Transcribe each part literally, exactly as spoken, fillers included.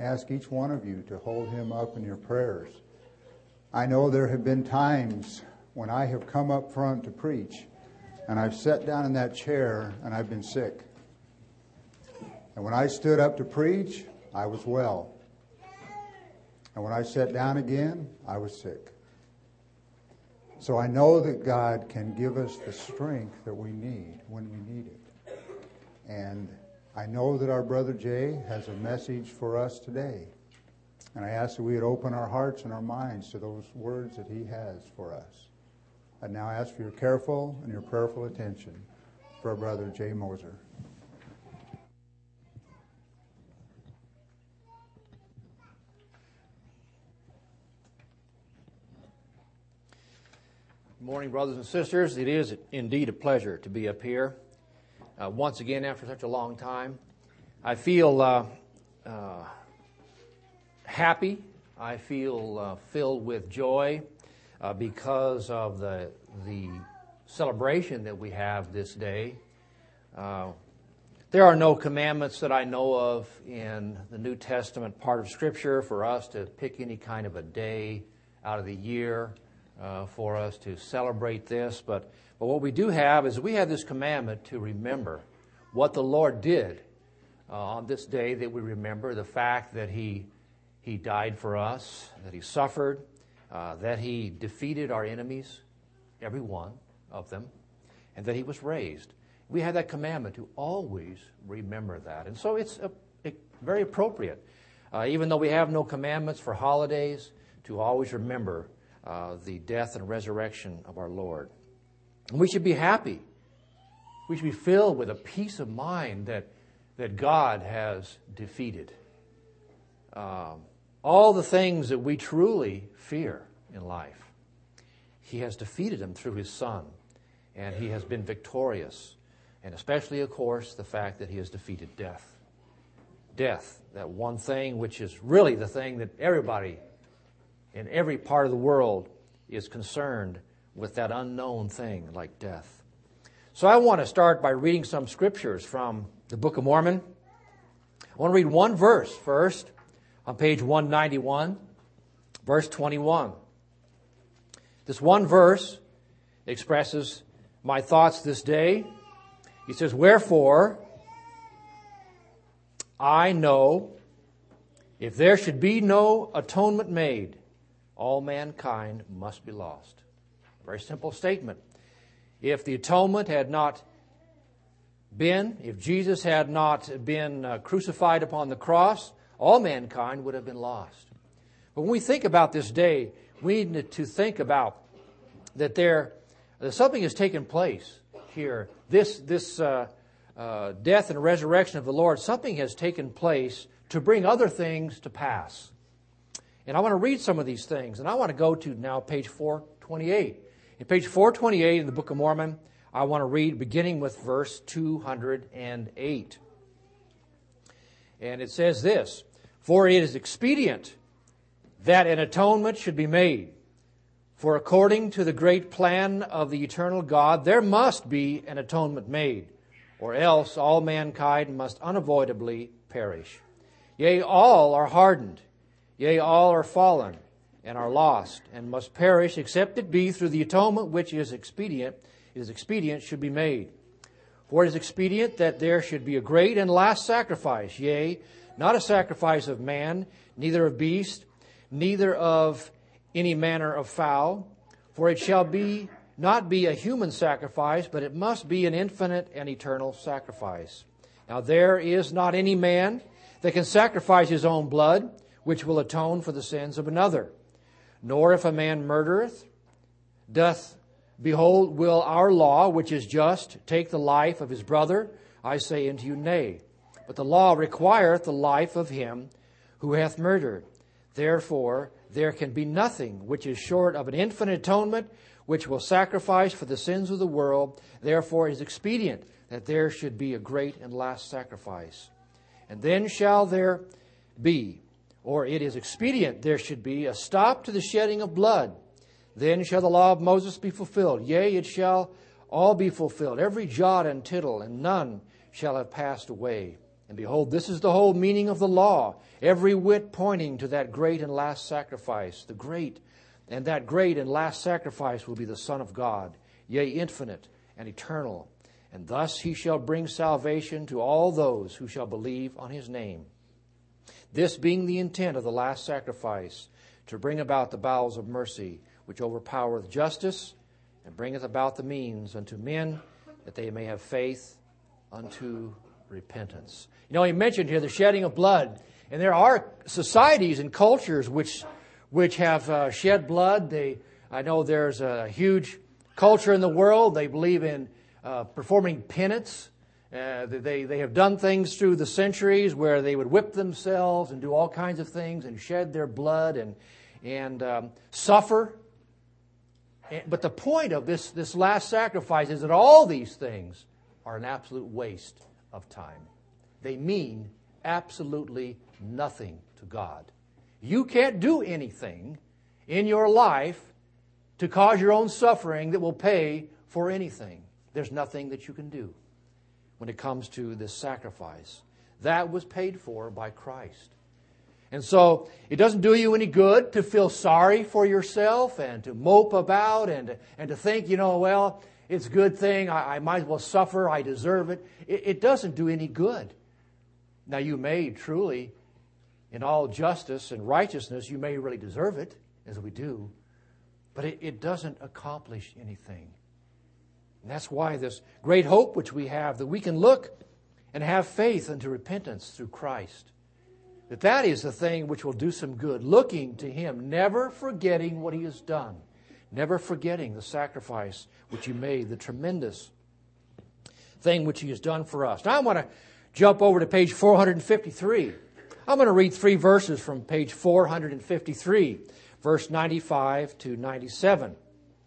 ask each one of you to hold him up in your prayers. I know there have been times when I have come up front to preach, and I've sat down in that chair, and I've been sick. And when I stood up to preach, I was well. And when I sat down again, I was sick. So I know that God can give us the strength that we need when we need it. And I know that our brother Jay has a message for us today. And I ask that we would open our hearts and our minds to those words that he has for us. I now ask for your careful and your prayerful attention for our brother Jay Moser. Good morning, brothers and sisters. It is indeed a pleasure to be up here uh, once again after such a long time. I feel uh, uh, happy. I feel uh, filled with joy uh, because of the the celebration that we have this day. Uh, there are no commandments that I know of in the New Testament part of Scripture for us to pick any kind of a day out of the year Uh, for us to celebrate this. But, but what we do have is we have this commandment to remember what the Lord did uh, on this day, that we remember the fact that He He died for us, that He suffered, uh, that He defeated our enemies, every one of them, and that He was raised. We have that commandment to always remember that. And so it's a, a very appropriate, uh, even though we have no commandments for holidays, to always remember Uh, the death and resurrection of our Lord. And we should be happy. We should be filled with a peace of mind that, that God has defeated um, all the things that we truly fear in life. He has defeated them through His Son, and He has been victorious. And especially, of course, the fact that He has defeated death. Death, that one thing which is really the thing that everybody in every part of the world is concerned with, that unknown thing like death. So I want to start by reading some scriptures from the Book of Mormon. I want to read one verse first on page one ninety-one, verse twenty-one. This one verse expresses my thoughts this day. He says, "Wherefore I know, if there should be no atonement made, all mankind must be lost." Very simple statement. If the atonement had not been, if Jesus had not been uh, crucified upon the cross, all mankind would have been lost. But when we think about this day, we need to think about that there, that something has taken place here. This, this uh, uh, death and resurrection of the Lord, something has taken place to bring other things to pass. And I want to read some of these things. And I want to go to now page four twenty-eight. In page four twenty-eight in the Book of Mormon, I want to read beginning with verse two hundred eight. And it says this, "For it is expedient that an atonement should be made. For according to the great plan of the eternal God, there must be an atonement made, or else all mankind must unavoidably perish. Yea, all are hardened. Yea, all are fallen, and are lost, and must perish, except it be through the atonement which is expedient, is expedient should be made. For it is expedient that there should be a great and last sacrifice, yea, not a sacrifice of man, neither of beast, neither of any manner of fowl. For it shall be not be a human sacrifice, but it must be an infinite and eternal sacrifice. Now there is not any man that can sacrifice his own blood, which will atone for the sins of another. Nor if a man murdereth, doth, behold, will our law, which is just, take the life of his brother? I say unto you, nay. But the law requireth the life of him who hath murdered. Therefore, there can be nothing which is short of an infinite atonement, which will sacrifice for the sins of the world. Therefore, it is expedient that there should be a great and last sacrifice. And then shall there be, or it is expedient there should be, a stop to the shedding of blood. Then shall the law of Moses be fulfilled. Yea, it shall all be fulfilled, every jot and tittle, and none shall have passed away. And behold, this is the whole meaning of the law, every whit pointing to that great and last sacrifice. The great and that great and last sacrifice will be the Son of God, yea, infinite and eternal. And thus he shall bring salvation to all those who shall believe on his name. This being the intent of the last sacrifice, to bring about the bowels of mercy, which overpowereth justice, and bringeth about the means unto men, that they may have faith unto repentance. You know, he mentioned here the shedding of blood. And there are societies and cultures which which have uh, shed blood. They, I know there's a huge culture in the world. They believe in uh, performing penance. Uh, they, they have done things through the centuries where they would whip themselves and do all kinds of things and shed their blood and, and um, suffer. But the point of this, this last sacrifice is that all these things are an absolute waste of time. They mean absolutely nothing to God. You can't do anything in your life to cause your own suffering that will pay for anything. There's nothing that you can do when it comes to this sacrifice. That was paid for by Christ. And so it doesn't do you any good to feel sorry for yourself and to mope about and, and to think, you know, well, it's a good thing. I, I might as well suffer. I deserve it. it. It doesn't do any good. Now, you may truly, in all justice and righteousness, you may really deserve it, as we do, but it, it doesn't accomplish anything. And that's why this great hope which we have, that we can look and have faith unto repentance through Christ, that that is the thing which will do some good, looking to Him, never forgetting what He has done, never forgetting the sacrifice which He made, the tremendous thing which He has done for us. Now I want to jump over to page four hundred fifty-three. I'm going to read three verses from page four hundred fifty-three, verse ninety-five to ninety-seven.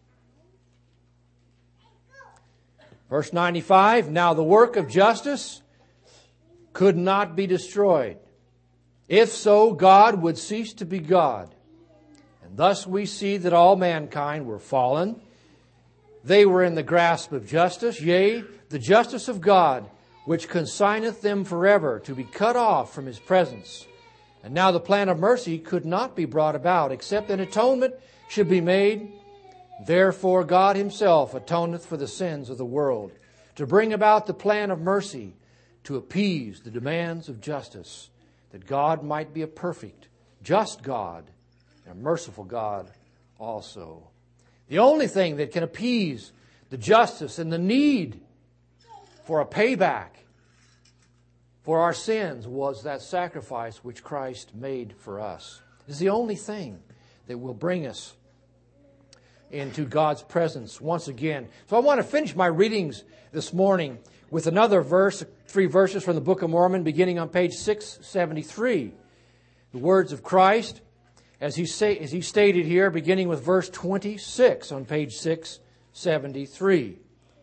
Verse ninety-five, now the work of justice could not be destroyed. If so, God would cease to be God. And thus we see that all mankind were fallen. They were in the grasp of justice, yea, the justice of God, which consigneth them forever to be cut off from His presence. And now the plan of mercy could not be brought about, except an atonement should be made. Therefore God Himself atoneth for the sins of the world, to bring about the plan of mercy, to appease the demands of justice, that God might be a perfect, just God, and a merciful God also. The only thing that can appease the justice and the need for a payback for our sins was that sacrifice which Christ made for us. It's the only thing that will bring us into God's presence once again. So I want to finish my readings this morning with another verse, three verses from the Book of Mormon, beginning on page six seventy-three. The words of Christ, as he, say, as he stated here, beginning with verse twenty-six on page six seventy-three.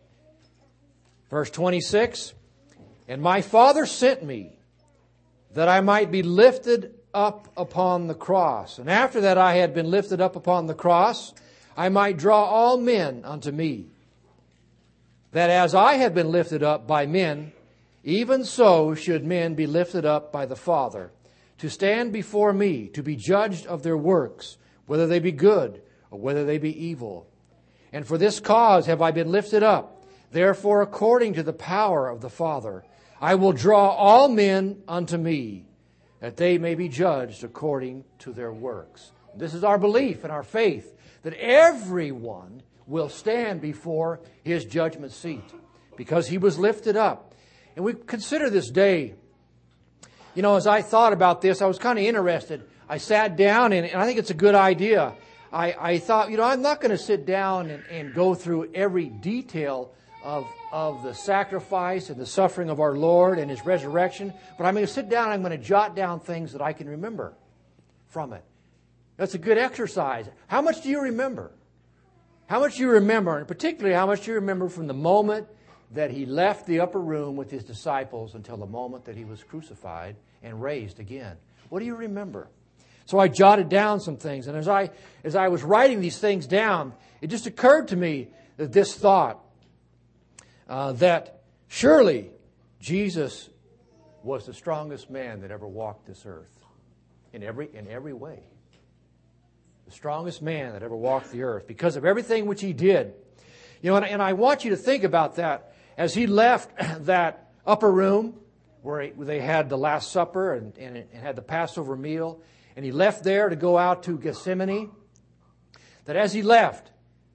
Verse twenty-six, and my Father sent me that I might be lifted up upon the cross. And after that I had been lifted up upon the cross, I might draw all men unto me. That as I have been lifted up by men, even so should men be lifted up by the Father, to stand before me, to be judged of their works, whether they be good or whether they be evil. And for this cause have I been lifted up. Therefore, according to the power of the Father, I will draw all men unto me, that they may be judged according to their works. This is our belief and our faith, that everyone will stand before His judgment seat, because He was lifted up. And we consider this day, you know, as I thought about this, I was kind of interested. I sat down, and, and I think it's a good idea. I, I thought, you know, I'm not going to sit down and, and go through every detail of, of the sacrifice and the suffering of our Lord and His resurrection, but I'm going to sit down and I'm going to jot down things that I can remember from it. That's a good exercise. How much do you remember? How much do you remember, and particularly how much do you remember from the moment that He left the upper room with His disciples until the moment that He was crucified and raised again? What do you remember? So I jotted down some things, and as I as I was writing these things down, it just occurred to me that this thought, uh, that surely Jesus was the strongest man that ever walked this earth in every, in every way. The strongest man that ever walked the earth because of everything which he did. You know, and, and I want you to think about that as he left that upper room where, he, where they had the Last Supper and, and, and had the Passover meal, and he left there to go out to Gethsemane, that as he left,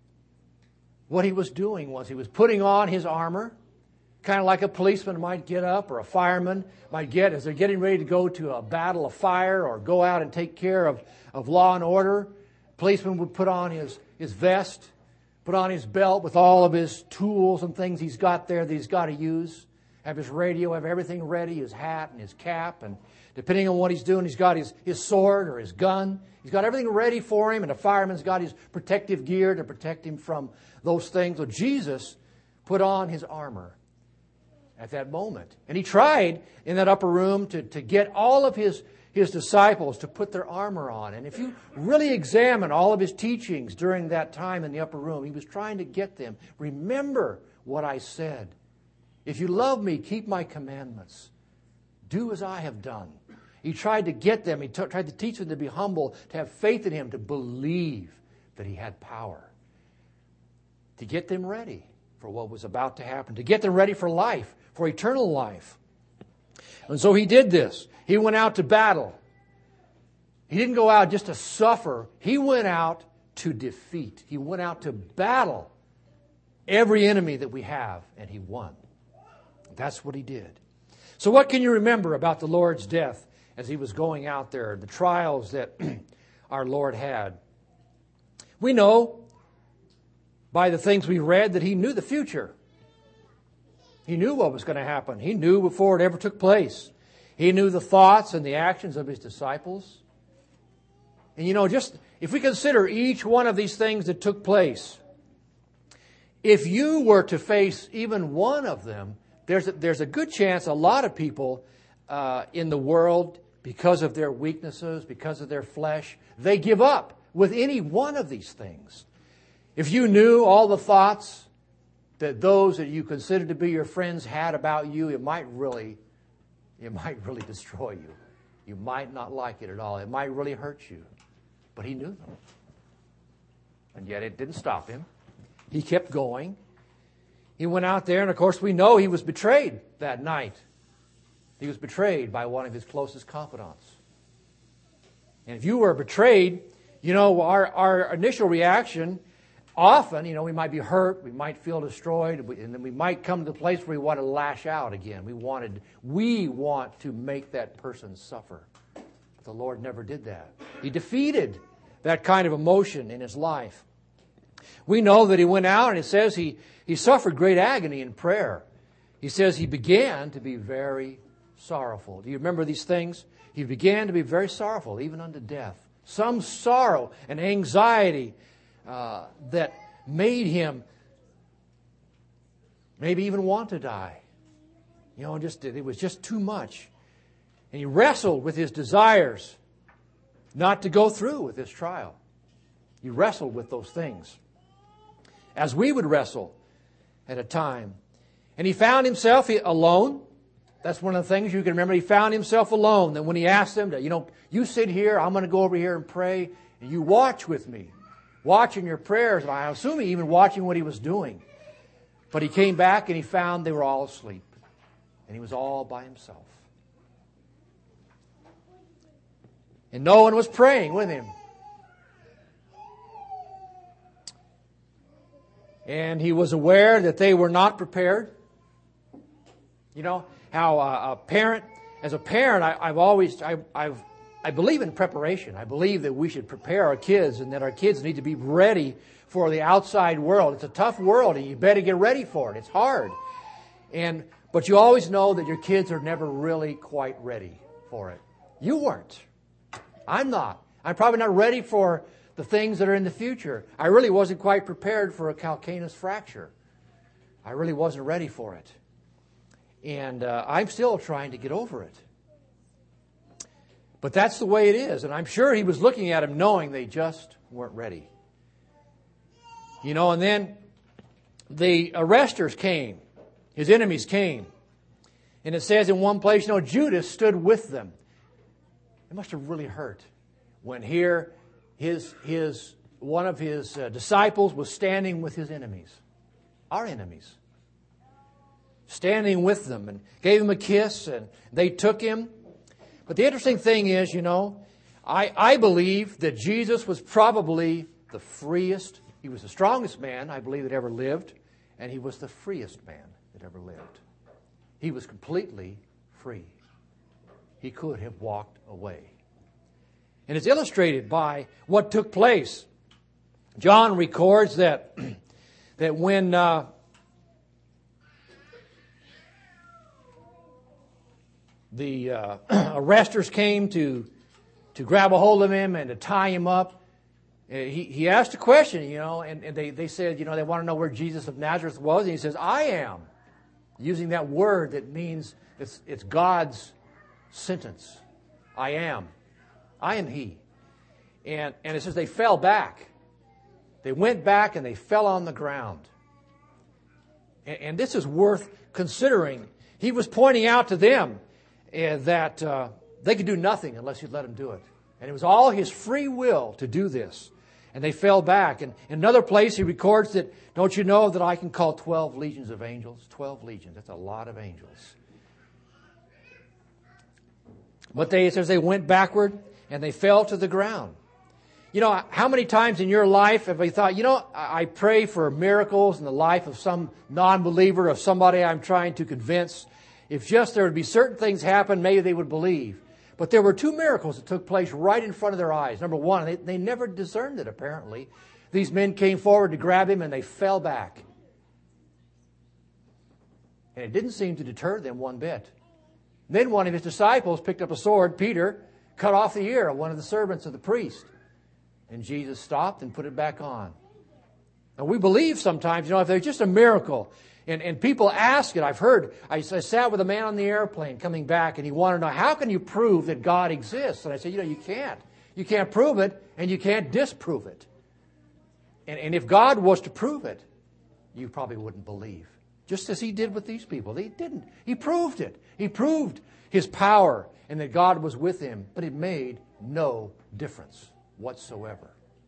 what he was doing was he was putting on his armor, kind of like a policeman might get up or a fireman might get as they're getting ready to go to a battle of fire or go out and take care of, of law and order. Policeman would put on his, his vest, put on his belt with all of his tools and things he's got there that he's got to use, have his radio, have everything ready, his hat and his cap, and depending on what he's doing, he's got his, his sword or his gun. He's got everything ready for him, and the fireman's got his protective gear to protect him from those things. So Jesus put on his armor at that moment. And he tried in that upper room to, to get all of his, his disciples to put their armor on. And if you really examine all of his teachings during that time in the upper room, he was trying to get them, remember what I said. If you love me, keep my commandments. Do as I have done. He tried to get them, he t- tried to teach them to be humble, to have faith in him, to believe that he had power. To get them ready for what was about to happen, to get them ready for life, for eternal life. And so he did this. He went out to battle. He didn't go out just to suffer. He went out to defeat. He went out to battle every enemy that we have, and he won. That's what he did. So what can you remember about the Lord's death as he was going out there, the trials that our Lord had? We know by the things we read that he knew the future. He knew what was going to happen. He knew before it ever took place. He knew the thoughts and the actions of his disciples. And you know, just if we consider each one of these things that took place, if you were to face even one of them, there's a, there's a good chance a lot of people uh, in the world, because of their weaknesses, because of their flesh, they give up with any one of these things. If you knew all the thoughts that those that you consider to be your friends had about you, it might really, it might really destroy you. You might not like it at all. It might really hurt you. But he knew them. And yet it didn't stop him. He kept going. He went out there, and of course we know he was betrayed that night. He was betrayed by one of his closest confidants. And if you were betrayed, you know, our, our initial reaction, often, you know, we might be hurt, we might feel destroyed, and then we might come to the place where we want to lash out again. We wanted, we want to make that person suffer. But the Lord never did that. He defeated that kind of emotion in his life. We know that he went out, and it says he, he suffered great agony in prayer. He says he began to be very sorrowful. Do you remember these things? He began to be very sorrowful, even unto death. Some sorrow and anxiety uh, that made him maybe even want to die. You know, just it was just too much. And he wrestled with his desires not to go through with this trial. He wrestled with those things, as we would wrestle at a time. And he found himself alone. That's one of the things you can remember. He found himself alone. That when he asked them to, you know, you sit here, I'm going to go over here and pray, and you watch with me. Watching your prayers. I assume even watching what he was doing. But he came back and he found they were all asleep. And he was all by himself. And no one was praying with him. And he was aware that they were not prepared. You know, how a, a parent, as a parent, I, I've always, I, I've, I believe in preparation. I believe that we should prepare our kids and that our kids need to be ready for the outside world. It's a tough world and you better get ready for it. It's hard. And, but you always know that your kids are never really quite ready for it. You weren't. I'm not. I'm probably not ready for the things that are in the future. I really wasn't quite prepared for a calcaneus fracture. I really wasn't ready for it. And uh, I'm still trying to get over it. But that's the way it is. And I'm sure he was looking at him knowing they just weren't ready. You know, and then the arresters came. His enemies came. And it says in one place, you know, Judas stood with them. It must have really hurt when here his, his, one of his uh, disciples was standing with his enemies, our enemies, standing with them, and gave him a kiss, and they took him. But the interesting thing is, you know, I, I believe that Jesus was probably the freest. He was the strongest man, I believe, that ever lived, and he was the freest man that ever lived. He was completely free. He could have walked away. And it's illustrated by what took place. John records that, that when uh, the uh, arresters came to, to grab a hold of him and to tie him up, he, he asked a question, you know, and, and they, they said, you know, they want to know where Jesus of Nazareth was. And he says, I am. Using that word that means it's, it's God's sentence. I am. I am He. And, and it says they fell back. They went back and they fell on the ground. And, and this is worth considering. He was pointing out to them uh, that uh, they could do nothing unless He'd let them do it. And it was all His free will to do this. And they fell back. And in another place he records that, don't you know that I can call twelve legions of angels? Twelve legions. That's a lot of angels. But they, it says they went backward and they fell to the ground. You know, how many times in your life have you thought, you know, I pray for miracles in the life of some non-believer, of somebody I'm trying to convince. If just there would be certain things happen, maybe they would believe. But there were two miracles that took place right in front of their eyes. Number one, they, they never discerned it, apparently. These men came forward to grab him and they fell back. And it didn't seem to deter them one bit. Then one of his disciples picked up a sword, Peter, cut off the ear of one of the servants of the priest. And Jesus stopped and put it back on. And we believe sometimes, you know, if there's just a miracle, and, and people ask it. I've heard, I, I sat with a man on the airplane coming back, and he wanted to know, how can you prove that God exists? And I said, you know, you can't. You can't prove it, and you can't disprove it. And, and if God was to prove it, you probably wouldn't believe. Just as He did with these people. He didn't. He proved it. He proved His power and that God was with Him, but it made no difference whatsoever.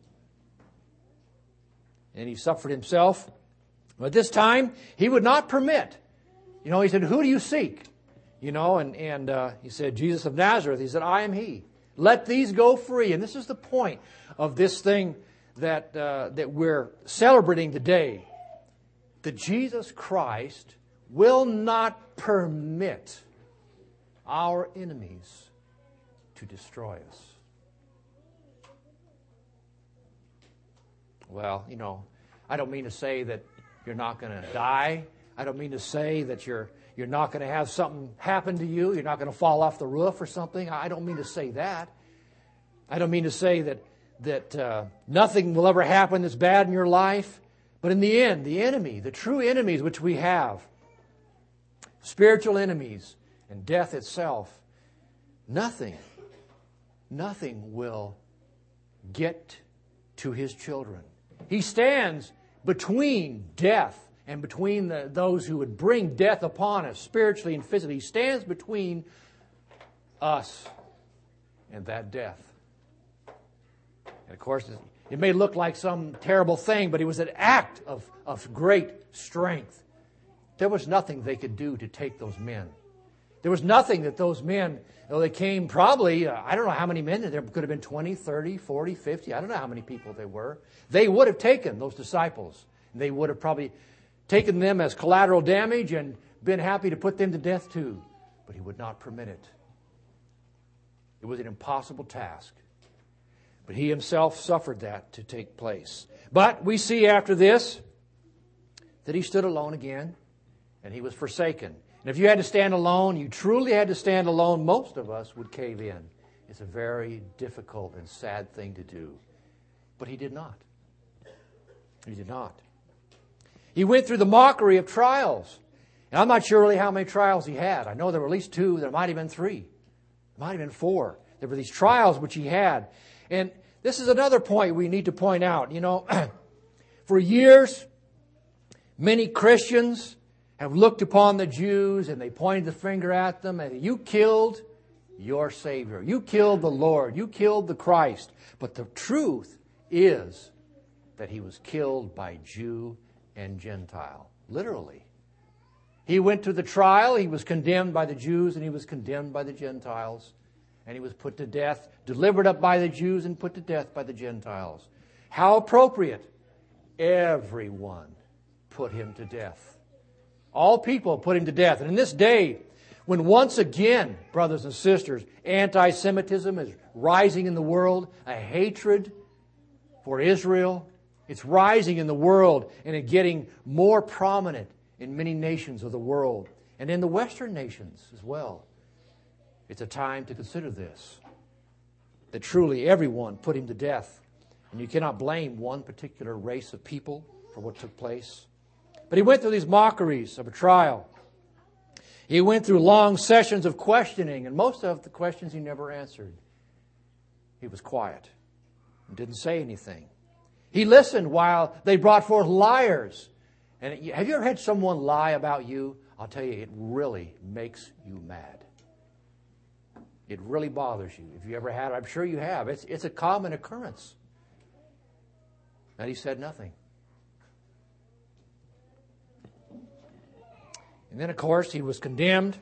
And He suffered Himself. But this time, He would not permit. You know, He said, who do you seek? You know, and, and uh, He said, Jesus of Nazareth. He said, I am He. Let these go free. And this is the point of this thing that uh, that we're celebrating today. That Jesus Christ will not permit our enemies to destroy us. Well, you know, I don't mean to say that you're not going to die. I don't mean to say that you're you're not going to have something happen to you. You're not going to fall off the roof or something. I don't mean to say that. I don't mean to say that that uh, nothing will ever happen that's bad in your life. But in the end, the enemy, the true enemies which we have, spiritual enemies and death itself, nothing, nothing will get to His children. He stands between death and between the, those who would bring death upon us spiritually and physically. He stands between us and that death. And of course, it may look like some terrible thing, but it was an act of, of great strength. There was nothing they could do to take those men. There was nothing that those men, though they came probably, uh, I don't know how many men, there could have been twenty, thirty, forty, fifty, I don't know how many people they were. They would have taken those disciples. They would have probably taken them as collateral damage and been happy to put them to death too. But He would not permit it. It was an impossible task. But He Himself suffered that to take place. But we see after this that He stood alone again and He was forsaken. And if you had to stand alone, you truly had to stand alone, most of us would cave in. It's a very difficult and sad thing to do. But He did not. He did not. He went through the mockery of trials. And I'm not sure really how many trials He had. I know there were at least two. There might have been three. There might have been four. There were these trials which He had. And this is another point we need to point out. You know, for years, many Christians have looked upon the Jews and they pointed the finger at them and you killed your Savior. You killed the Lord. You killed the Christ. But the truth is that he was killed by Jew and Gentile. Literally. He went to the trial. He was condemned by the Jews and he was condemned by the Gentiles. And he was put to death, delivered up by the Jews and put to death by the Gentiles. How appropriate. Everyone put him to death. All people put him to death. And in this day, when once again, brothers and sisters, anti-Semitism is rising in the world, a hatred for Israel, it's rising in the world and it's getting more prominent in many nations of the world and in the Western nations as well. It's a time to consider this, that truly everyone put him to death. And you cannot blame one particular race of people for what took place. But he went through these mockeries of a trial. He went through long sessions of questioning, and most of the questions he never answered. He was quiet and didn't say anything. He listened while they brought forth liars. And have you ever had someone lie about you? I'll tell you, it really makes you mad. It really bothers you. If you ever had it, I'm sure you have. It's, it's a common occurrence. And he said nothing. And then, of course, he was condemned.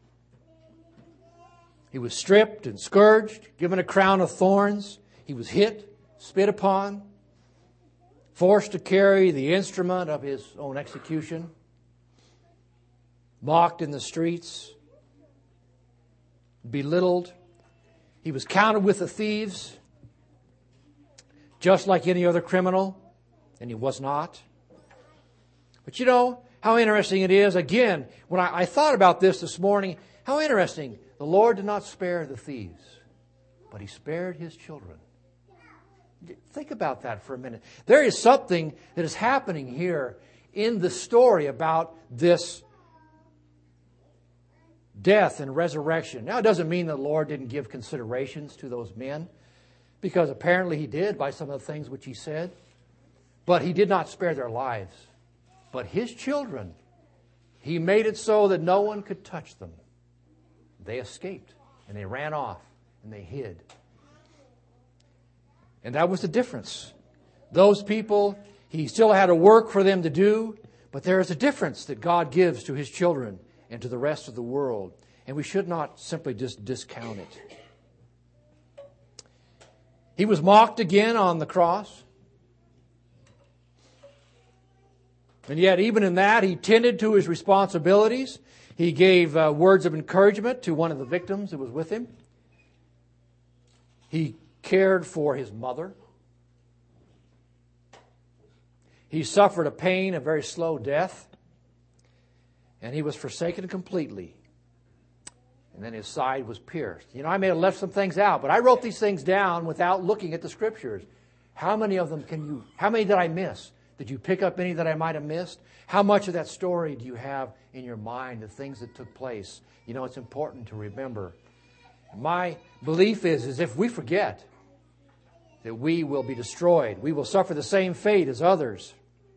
He was stripped and scourged, given a crown of thorns. He was hit, spit upon, forced to carry the instrument of his own execution, mocked in the streets, belittled. He was counted with the thieves, just like any other criminal, and he was not. But you know how interesting it is. Again, when I, I thought about this this morning, how interesting. The Lord did not spare the thieves, but he spared his children. Think about that for a minute. There is something that is happening here in the story about this death and resurrection. Now, it doesn't mean the Lord didn't give considerations to those men, because apparently he did by some of the things which he said. But he did not spare their lives. But his children, he made it so that no one could touch them. They escaped and they ran off and they hid. And that was the difference. Those people, he still had a work for them to do, but there is a difference that God gives to his children and to the rest of the world. And we should not simply just discount it. He was mocked again on the cross. And yet, even in that, he tended to his responsibilities. He gave uh, words of encouragement to one of the victims that was with him. He cared for his mother. He suffered a pain, a very slow death. And he was forsaken completely. And then his side was pierced. You know, I may have left some things out, but I wrote these things down without looking at the Scriptures. How many of them can you, how many did I miss? Did you pick up any that I might have missed? How much of that story do you have in your mind, the things that took place? You know, it's important to remember. My belief is, is if we forget, that we will be destroyed. We will suffer the same fate as others.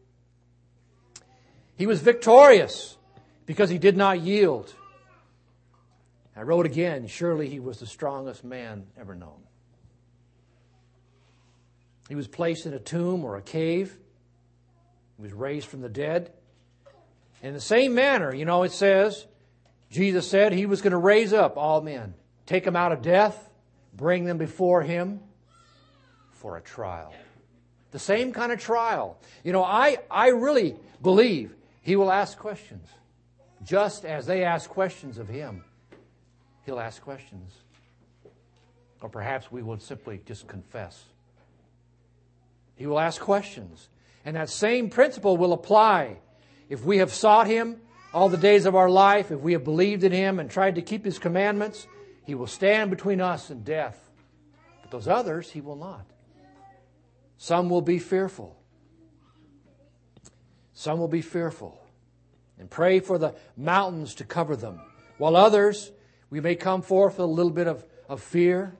He was victorious because he did not yield. I wrote again, surely he was the strongest man ever known. He was placed in a tomb or a cave. He was raised from the dead. In the same manner, you know, it says, Jesus said he was going to raise up all men, take them out of death, bring them before him for a trial. The same kind of trial. You know, I, I really believe he will ask questions. Just as they ask questions of him, he'll ask questions. Or perhaps we will simply just confess. He will ask questions. And that same principle will apply if we have sought him all the days of our life, if we have believed in him and tried to keep his commandments, he will stand between us and death. But those others, he will not. Some will be fearful. Some will be fearful and pray for the mountains to cover them. While others, we may come forth with a little bit of, of fear,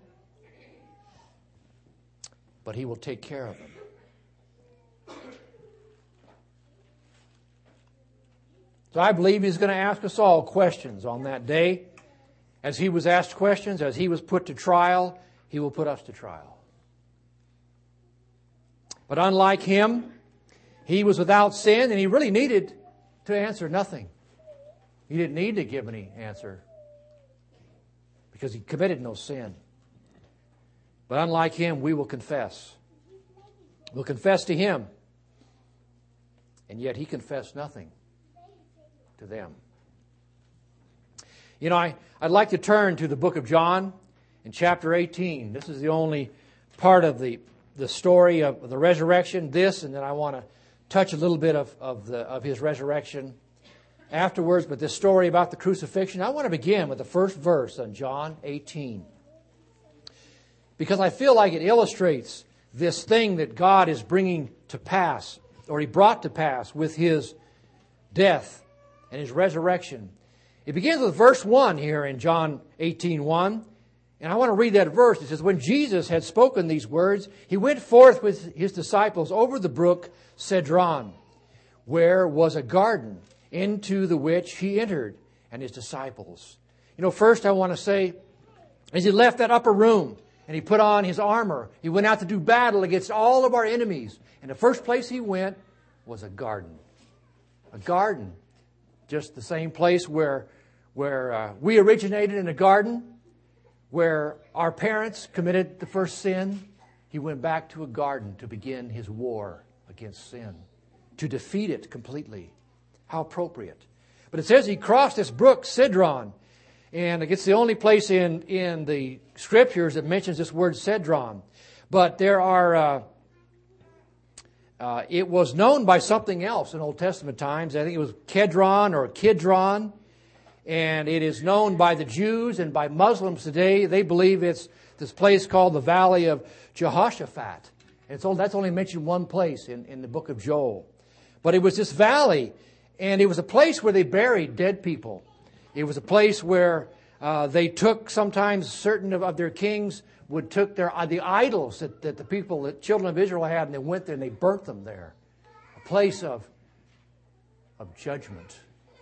but he will take care of them. So So I believe He's going to ask us all questions on that day. As He was asked questions, as He was put to trial, He will put us to trial. But unlike Him, He was without sin, and He really needed to answer nothing. He didn't need to give any answer because He committed no sin. But unlike Him, we will confess. We'll confess to Him. And yet He confessed nothing to them. You know, I, I'd like to turn to the book of John in chapter eighteen. This is the only part of the, the story of the resurrection. This, and then I want to touch a little bit of, of, the, of His resurrection afterwards. But this story about the crucifixion, I want to begin with the first verse on John eighteen. Because I feel like it illustrates this thing that God is bringing to pass, or He brought to pass with His death and His resurrection. It begins with verse one here in John eighteen one. And I want to read that verse. It says, when Jesus had spoken these words, He went forth with His disciples over the brook Cedron, where was a garden, into the which He entered, and His disciples. You know, first I want to say, as He left that upper room, and He put on His armor, He went out to do battle against all of our enemies. And the first place He went was a garden. A garden. Just the same place where, where uh, we originated, in a garden, where our parents committed the first sin. He went back to a garden to begin His war against sin, to defeat it completely. How appropriate. But it says He crossed this brook, Cedron. And it's the only place in, in the Scriptures that mentions this word Cedron. But there are... Uh, uh, it was known by something else in Old Testament times. I think it was Kedron or Kidron. And it is known by the Jews and by Muslims today. They believe it's this place called the Valley of Jehoshaphat. And it's only, that's only mentioned one place in, in the book of Joel. But it was this valley, and it was a place where they buried dead people. It was a place where uh, they took, sometimes certain of, of their kings would took their uh, the idols that, that the people, the children of Israel had, and they went there and they burnt them there. A place of, of judgment.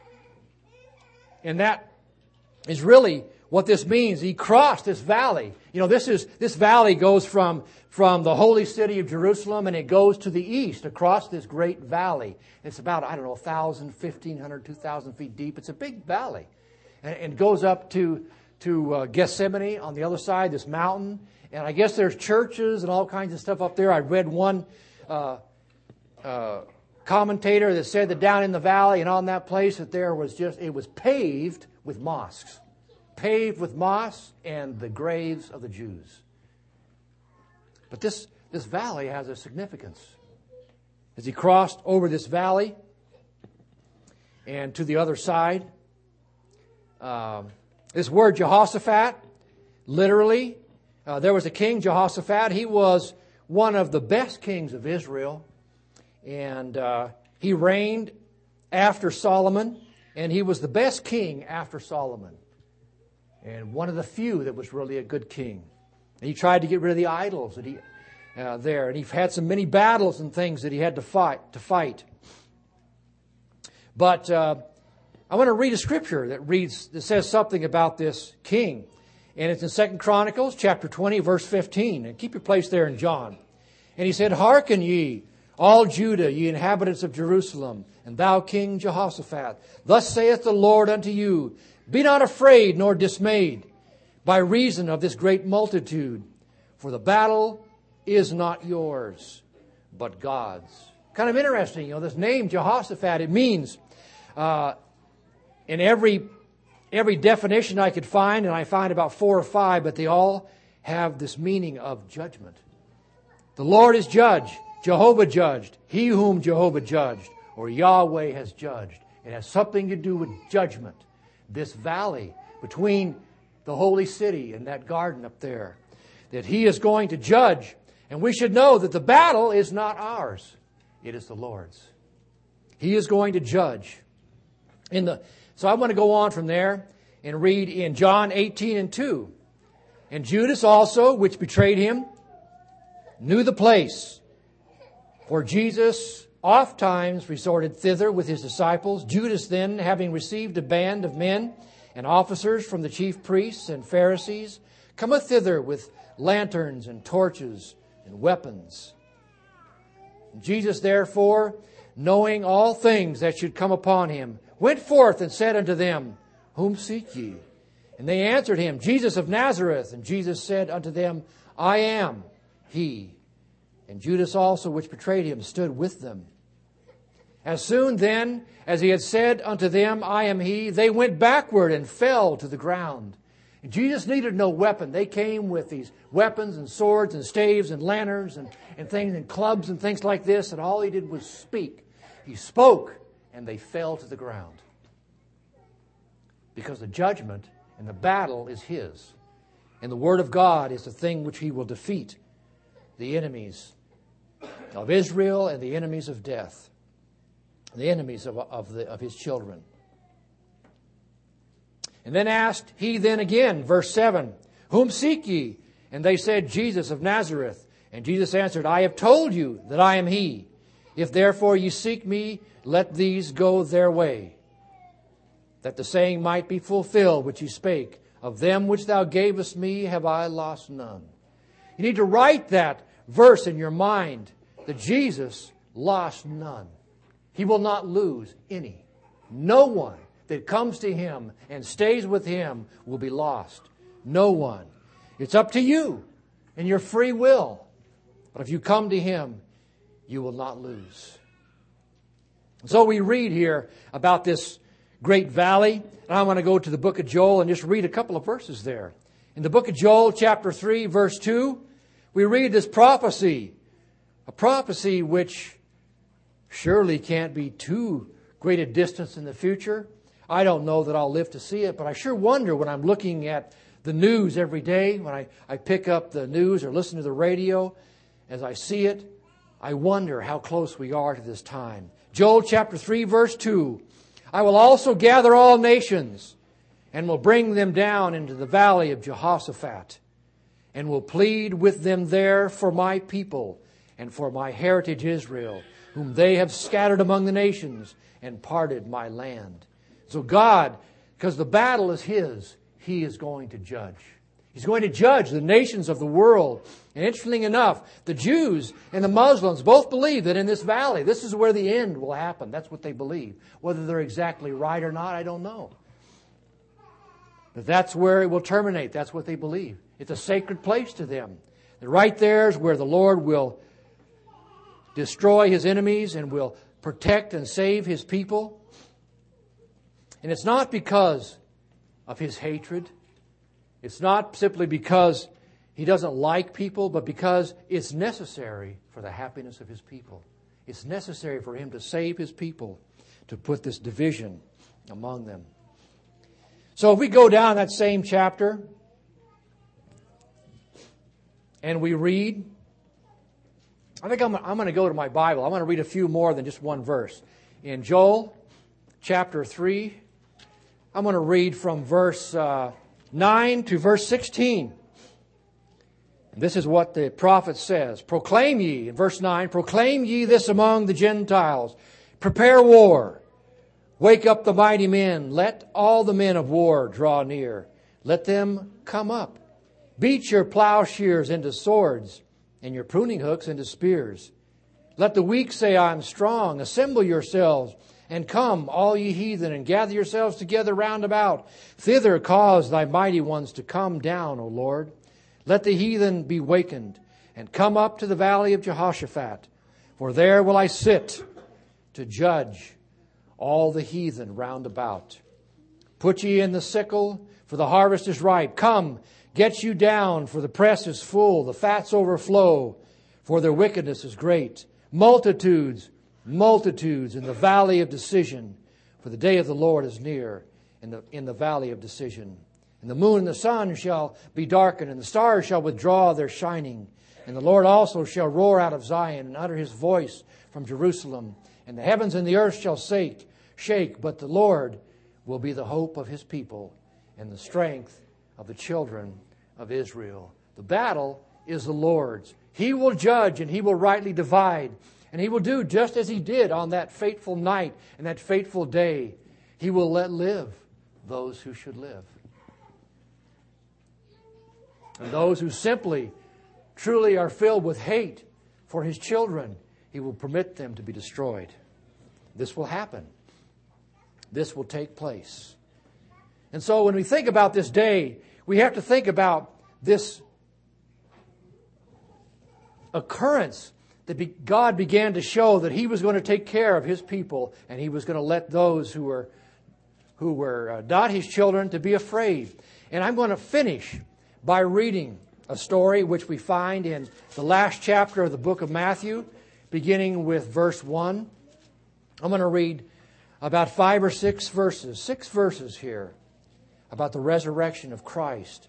And that is really what this means. He crossed this valley. You know, this is this valley goes from, from the holy city of Jerusalem, and it goes to the east across this great valley. It's about, I don't know, one thousand, fifteen hundred, two thousand feet deep. It's a big valley. And it goes up to, to uh, Gethsemane on the other side, this mountain. And I guess there's churches and all kinds of stuff up there. I read one uh, uh, commentator that said that down in the valley and on that place that there was just, it was paved with mosques. Paved with moss and the graves of the Jews. But this, this valley has a significance. As he crossed over this valley and to the other side, um, this word Jehoshaphat, literally, uh, there was a king, Jehoshaphat. He was one of the best kings of Israel. And uh, he reigned after Solomon. And he was the best king after Solomon. And one of the few that was really a good king. And he tried to get rid of the idols that he uh, there, and he had some many battles and things that he had to fight. To fight. But uh, I want to read a scripture that reads that says something about this king, and it's in Second Chronicles chapter twenty, verse fifteen. And keep your place there in John. And he said, "Hearken ye, all Judah, ye inhabitants of Jerusalem, and thou King Jehoshaphat. Thus saith the Lord unto you, be not afraid nor dismayed by reason of this great multitude, for the battle is not yours, but God's." Kind of interesting, you know, this name Jehoshaphat, it means, uh, in every every definition I could find, and I find about four or five, but they all have this meaning of judgment. The Lord is judge, Jehovah judged, he whom Jehovah judged, or Yahweh has judged. It has something to do with judgment. This valley between the holy city and that garden up there, that he is going to judge. And we should know that the battle is not ours. It is the Lord's. He is going to judge. In the, so I want to go on from there and read in John eighteen and two. And Judas also, which betrayed him, knew the place, for Jesus oft times resorted thither with his disciples. Judas then, having received a band of men and officers from the chief priests and Pharisees, cometh thither with lanterns and torches and weapons. Jesus therefore, knowing all things that should come upon him, went forth and said unto them, Whom seek ye? And they answered him, Jesus of Nazareth. And Jesus said unto them, I am he. And Judas also, which betrayed him, stood with them. As soon then as he had said unto them, I am he, they went backward and fell to the ground. And Jesus needed no weapon. They came with these weapons and swords and staves and lanterns and, and things and clubs and things like this, and all he did was speak. He spoke, and they fell to the ground. Because the judgment and the battle is his. And the Word of God is the thing which he will defeat the enemies of Israel and the enemies of death. The enemies of, of, the, of his children. And then asked he then again, verse seven, Whom seek ye? And they said, Jesus of Nazareth. And Jesus answered, I have told you that I am he. If therefore ye seek me, let these go their way, that the saying might be fulfilled which he spake, Of them which thou gavest me have I lost none. You need to write that verse in your mind, that Jesus lost none. He will not lose any. No one that comes to him and stays with him will be lost. No one. It's up to you and your free will. But if you come to him, you will not lose. So we read here about this great valley. And I want to go to the book of Joel and just read a couple of verses there. In the book of Joel, chapter three, verse two, we read this prophecy. A prophecy which surely can't be too great a distance in the future. I don't know that I'll live to see it, but I sure wonder when I'm looking at the news every day, when I, I pick up the news or listen to the radio, as I see it, I wonder how close we are to this time. Joel chapter three, verse two, I will also gather all nations and will bring them down into the valley of Jehoshaphat and will plead with them there for my people and for my heritage Israel, whom they have scattered among the nations and parted my land. So God, because the battle is his, he is going to judge. He's going to judge the nations of the world. And interestingly enough, the Jews and the Muslims both believe that in this valley, this is where the end will happen. That's what they believe. Whether they're exactly right or not, I don't know. But that's where it will terminate. That's what they believe. It's a sacred place to them. And right there is where the Lord will destroy his enemies and will protect and save his people. And it's not because of his hatred. It's not simply because he doesn't like people, but because it's necessary for the happiness of his people. It's necessary for him to save his people, to put this division among them. So if we go down that same chapter and we read, I think I'm, I'm going to go to my Bible. I'm going to read a few more than just one verse. In Joel chapter three, I'm going to read from verse uh, nine to verse sixteen. And this is what the prophet says. Proclaim ye, in verse nine, proclaim ye this among the Gentiles. Prepare war. Wake up the mighty men. Let all the men of war draw near. Let them come up. Beat your plowshares into swords and your pruning hooks into spears. Let the weak say, I am strong. Assemble yourselves and come, all ye heathen, and gather yourselves together round about. Thither cause thy mighty ones to come down, O Lord. Let the heathen be wakened, and come up to the valley of Jehoshaphat. For there will I sit to judge all the heathen round about. Put ye in the sickle, for the harvest is ripe. Come, get you down, for the press is full, the fats overflow, for their wickedness is great. Multitudes, multitudes in the valley of decision, for the day of the Lord is near in the, in the valley of decision. And the moon and the sun shall be darkened, and the stars shall withdraw their shining. And the Lord also shall roar out of Zion, and utter his voice from Jerusalem. And the heavens and the earth shall shake, shake, but the Lord will be the hope of his people, and the strength of the children of Israel. The battle is the Lord's. He will judge, and he will rightly divide. And He will do just as He did on that fateful night and that fateful day. He will let live those who should live. And those who simply, truly are filled with hate for His children, He will permit them to be destroyed. This will happen. This will take place. And so when we think about this day, we have to think about this occurrence that be, God began to show that He was going to take care of His people, and He was going to let those who were who were uh, not His children to be afraid. And I'm going to finish by reading a story which we find in the last chapter of the book of Matthew, beginning with verse one. I'm going to read about five or six verses, six verses here about the resurrection of Christ.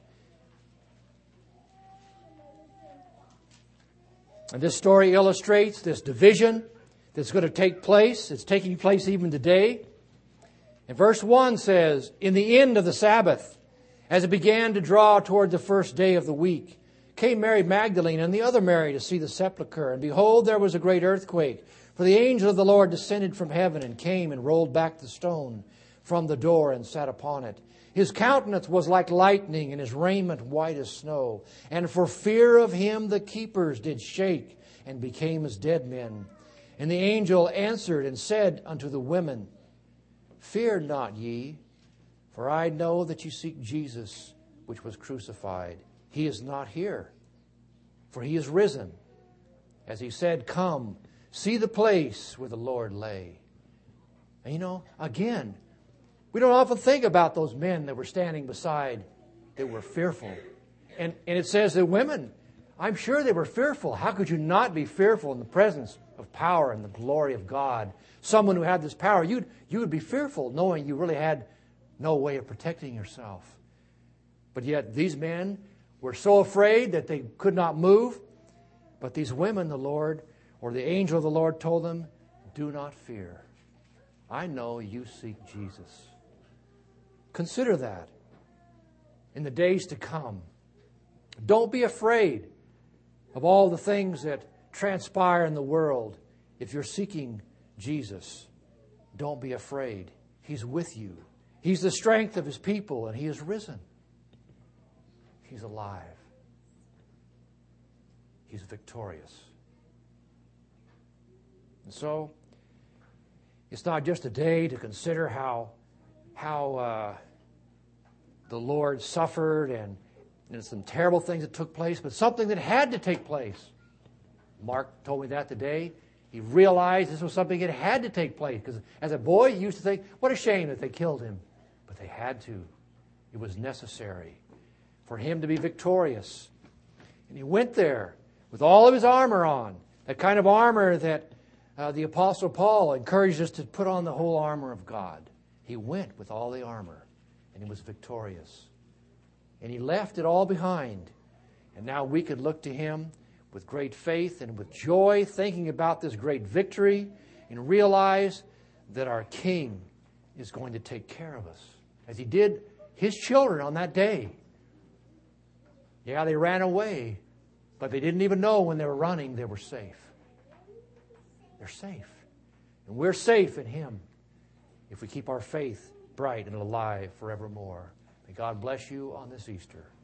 And this story illustrates this division that's going to take place. It's taking place even today. And verse one says, "In the end of the Sabbath, as it began to draw toward the first day of the week, came Mary Magdalene and the other Mary to see the sepulchre. And behold, there was a great earthquake. For the angel of the Lord descended from heaven and came and rolled back the stone from the door and sat upon it. His countenance was like lightning, and his raiment white as snow. And for fear of him the keepers did shake and became as dead men. And the angel answered and said unto the women, Fear not ye, for I know that you seek Jesus, which was crucified. He is not here, for He is risen. As He said, Come, see the place where the Lord lay." And you know, again, we don't often think about those men that were standing beside that were fearful. And, and it says that women, I'm sure they were fearful. How could you not be fearful in the presence of power and the glory of God? Someone who had this power, you'd, you would be fearful knowing you really had no way of protecting yourself. But yet these men were so afraid that they could not move. But these women, the Lord, or the angel of the Lord told them, "Do not fear. I know you seek Jesus." Consider that in the days to come. Don't be afraid of all the things that transpire in the world. If you're seeking Jesus, don't be afraid. He's with you. He's the strength of His people, and He is risen. He's alive. He's victorious. And so, it's not just a day to consider how, how uh, the Lord suffered and, and some terrible things that took place, but something that had to take place. Mark told me that today. He realized this was something that had to take place, because as a boy, he used to think, what a shame that they killed him. But they had to. It was necessary for Him to be victorious. And He went there with all of His armor on, that kind of armor that uh, the Apostle Paul encouraged us to put on, the whole armor of God. He went with all the armor, and He was victorious. And He left it all behind. And now we could look to Him with great faith and with joy, thinking about this great victory, and realize that our King is going to take care of us, as He did His children on that day. Yeah, they ran away, but they didn't even know when they were running they were safe. They're safe. And we're safe in Him if we keep our faith bright and alive forevermore. May God bless you on this Easter.